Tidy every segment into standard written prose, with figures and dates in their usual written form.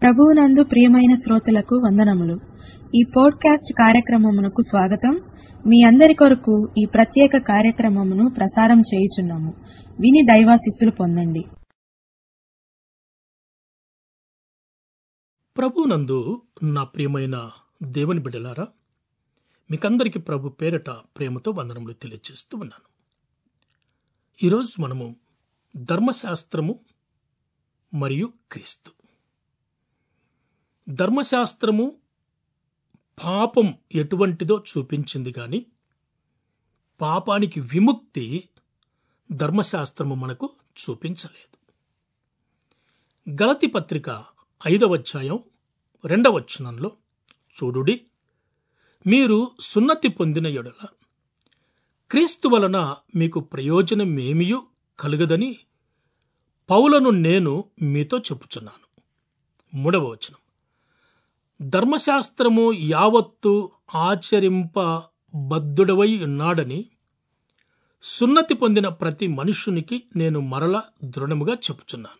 ప్రభువునందు ప్రియమైన శ్రోతలకు వందనములు. ఈ పోడ్కాస్ట్ కార్యక్రమమునకు స్వాగతం. మీ అందరి కొరకు ఈ ప్రత్యేక కార్యక్రమమును ప్రసారం చేయుచున్నాము. విని దైవాశీస్సులు పొందండి. ప్రభువునందు నా ప్రియమైన దేవుని బిడ్డలారా, మీకందరికీ ప్రభు పేరట ప్రేమతో వందనములు తెలియజేస్తూ ఉన్నాను. ఈరోజు మనము ధర్మశాస్త్రము మరియు క్రీస్తు. ధర్మశాస్త్రము పాపం ఎటువంటిదో చూపించింది కానీ పాపానికి విముక్తి ధర్మశాస్త్రము మనకు చూపించలేదు. గలతీ పత్రిక 5వ అధ్యాయం 2వ వచనంలో చూడుడి, మీరు సున్నతి పొందిన యెడల క్రీస్తు వలన మీకు ప్రయోజనమేమియూ కలుగదని పౌలను నేను మీతో చెప్పుచున్నాను. 3వ వచనం, ధర్మశాస్త్రము యావత్తు ఆచరింపబద్ధుడవై ఉన్నాడని సున్నతి పొందిన ప్రతి మనుష్యునికి నేను మరల దృఢముగా చెప్పుచున్నాను.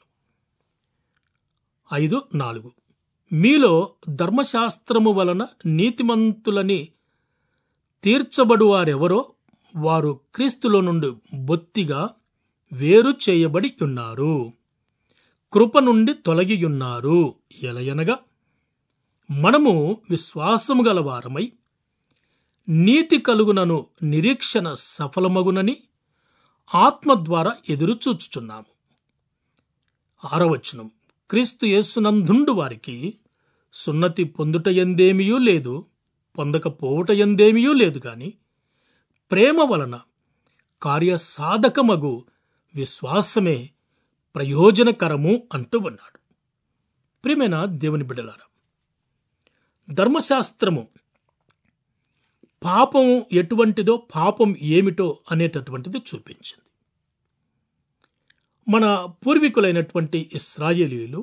5:4, మీలో ధర్మశాస్త్రము వలన నీతిమంతులని తీర్చబడువారెవరో వారు క్రీస్తులో నుండి బొత్తిగా వేరు చేయబడి ఉన్నారు, కృప నుండి తొలగియున్నారు. ఎలయనగా మనము విశ్వాసము గల వారమై నీతి కలుగునను నిరీక్షణ సఫలమగునని ఆత్మ ద్వారా ఎదురుచూచుచున్నాము. 6వ వచనం, క్రీస్తు యేసునందుండు వారికి సున్నతి పొందుటయందేమియూ లేదు, పొందకపోవుటయందేమియూ లేదు గాని ప్రేమ వలన కార్యసాధకమగు విశ్వాసమే ప్రయోజనకరము అంటూ ఉన్నాడు. ప్రియమైన దేవుని బిడ్డలారా, ధర్మశాస్త్రము పాపం ఎటువంటిదో, పాపం ఏమిటో అనేటటువంటిది చూపించింది. మన పూర్వీకులైనటువంటి ఇశ్రాయేలీయులు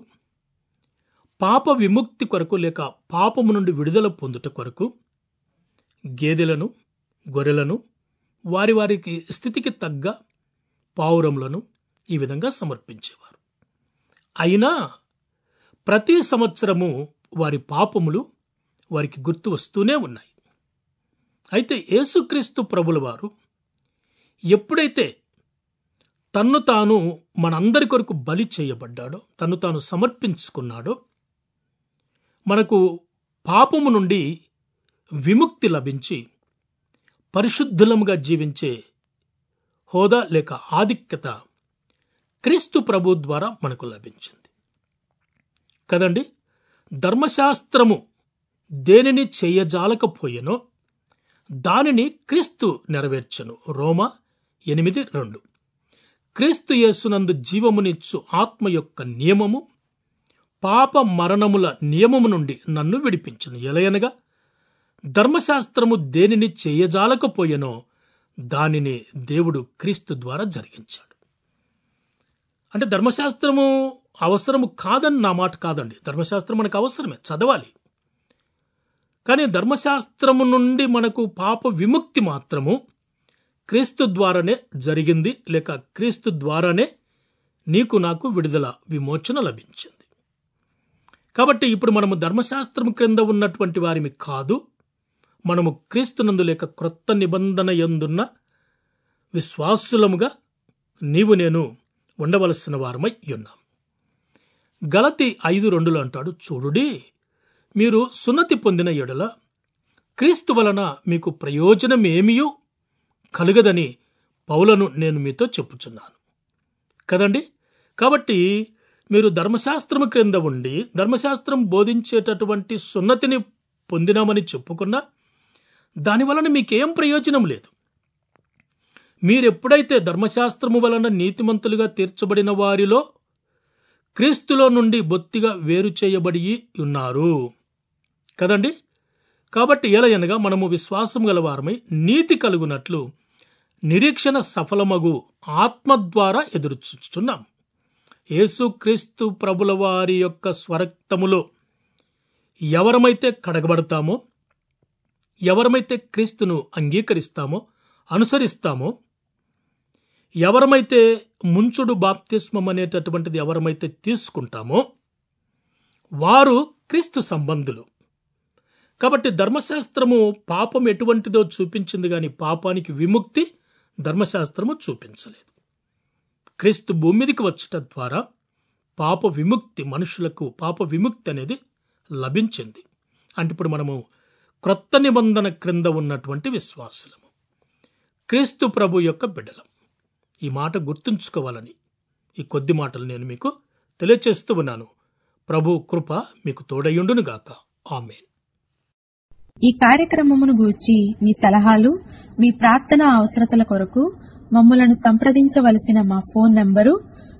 పాప విముక్తి కొరకు లేక పాపము నుండి విడుదల పొందుట కొరకు గేదెలను, గొర్రెలను వారి వారికి స్థితికి తగ్గ పావురములను ఈ విధంగా సమర్పించేవారు. అయినా ప్రతి సంవత్సరము వారి పాపములు వారికి గుర్తు వస్తూనే ఉన్నాయి. అయితే యేసుక్రీస్తు ప్రభుల వారు ఎప్పుడైతే తన్ను తాను మనందరి కొరకు బలి చేయబడ్డాడో, తన్ను తాను సమర్పించుకున్నాడో, మనకు పాపము నుండి విముక్తి లభించి పరిశుద్ధులముగా జీవించే హోదా లేక ఆధిక్యత క్రీస్తు ప్రభు ద్వారా మనకు లభించింది కదండి. ధర్మశాస్త్రము దేనిని చేయజాలకపోయెనో దానిని క్రీస్తు నెరవేర్చెను. రోమా 8:2. క్రీస్తు యేసునందు జీవమునిచ్చు ఆత్మ యొక్క నియమము పాప మరణముల నియమము నుండి నన్ను విడిపించును. ఎలయనగా ధర్మశాస్త్రము దేనిని చేయజాలకపోయెనో దానిని దేవుడు క్రీస్తు ద్వారా జరిగించాడు. అంటే ధర్మశాస్త్రము అవసరము కాదని నా మాట కాదండి. ధర్మశాస్త్రం మనకు అవసరమే, చదవాలి. కానీ ధర్మశాస్త్రము నుండి మనకు పాప విముక్తి మాత్రము క్రీస్తు ద్వారానే జరిగింది, లేక క్రీస్తు ద్వారానే నీకు నాకు విడుదల విమోచన లభించింది. కాబట్టి ఇప్పుడు మనము ధర్మశాస్త్రం క్రింద ఉన్నటువంటి వారిమి కాదు, మనము క్రీస్తునందు లేక క్రొత్త నిబంధన యందున్న విశ్వాసులముగా నీవు నేను ఉండవలసిన వారమై ఉన్నాం. గలతీ 5:2 అంటాడు, చూడుడి, మీరు సున్నతి పొందిన యెడల క్రీస్తు వలన మీకు ప్రయోజనమేమియూ కలుగదని పౌలను నేను మీతో చెప్పుచున్నాను కదండి. కాబట్టి మీరు ధర్మశాస్త్రము క్రింద ఉండి ధర్మశాస్త్రం బోధించేటటువంటి సున్నతిని పొందినామని చెప్పుకున్నా దానివలన మీకేం ప్రయోజనం లేదు. మీరెప్పుడైతే ధర్మశాస్త్రము వలన నీతిమంతులుగా తీర్చబడిన వారిలో క్రీస్తులో నుండి బొత్తిగా వేరు చేయబడి ఉన్నారు కదండి. కాబట్టి ఎలయనగా మనము విశ్వాసం గల వారమై నీతి కలుగునట్లు నిరీక్షణ సఫలమగు ఆత్మ ద్వారా ఎదురుచూచుచున్నాం. యేసుక్రీస్తు ప్రభుల వారి యొక్క స్వరక్తములో ఎవరమైతే కడగబడతామో, ఎవరమైతే క్రీస్తును అంగీకరిస్తామో, అనుసరిస్తామో, ఎవరమైతే ముంచుడు బాప్తిస్మం అనేటటువంటిది ఎవరమైతే తీసుకుంటామో వారు క్రీస్తు సంబంధులు. కాబట్టి ధర్మశాస్త్రము పాపం ఎటువంటిదో చూపించింది గాని పాపానికి విముక్తి ధర్మశాస్త్రము చూపించలేదు. క్రీస్తు భూమి మీదకి వచ్చటం ద్వారా పాప విముక్తి, మనుషులకు పాప విముక్తి అనేది లభించింది. అంటే ఇప్పుడు మనము క్రొత్త నిబంధన క్రింద ఉన్నటువంటి విశ్వాసులము, క్రీస్తు ప్రభు యొక్క బిడ్డలం. ఈ మాట గుర్తుంచుకోవాలని ఈ కొద్ది మాటలు నేను మీకు తెలియచేస్తూ ఉన్నాను. ప్రభు కృప మీకు తోడయుండునుగాక. ఆమేన్. ఈ కార్యక్రమమును గూర్చి మీ సలహాలు, మీ ప్రార్థన అవసరతల కొరకు మమ్మలను సంప్రదించవలసిన మా ఫోన్ నంబరు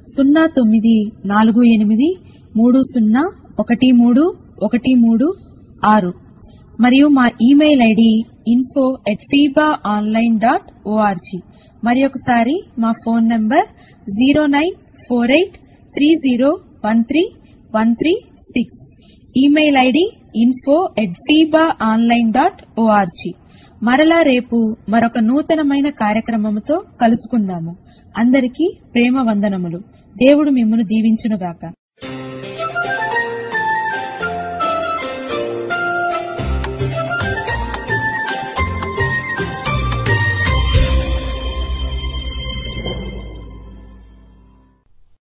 0948301336 మరియు మా ఇమెయిల్ ఐడి info@fibaonline.org. మరి ఒకసారి మా phone number 094830131336. Email ID info@fibaonline.org. మరలా రేపు మరొక నూతనమైన కార్యక్రమముతో కలుసుకుందాము. అందరికీ ప్రేమ వందనములు. దేవుడు మిమ్మును దీవించునుగాక.